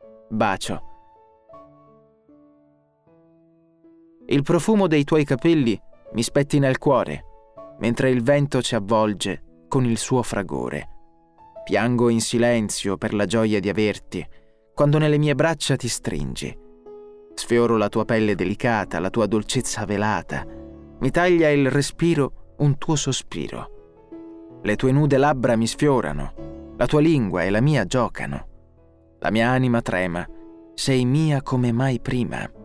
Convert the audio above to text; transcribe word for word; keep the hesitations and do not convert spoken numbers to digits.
Bacio. Il profumo dei tuoi capelli mi spettina il cuore, mentre il vento ci avvolge con il suo fragore. Piango in silenzio per la gioia di averti, quando nelle mie braccia ti stringi. Sfioro la tua pelle delicata, la tua dolcezza velata. Mi taglia il respiro un tuo sospiro. Le tue nude labbra mi sfiorano, la tua lingua e la mia giocano. La mia anima trema, sei mia come mai prima.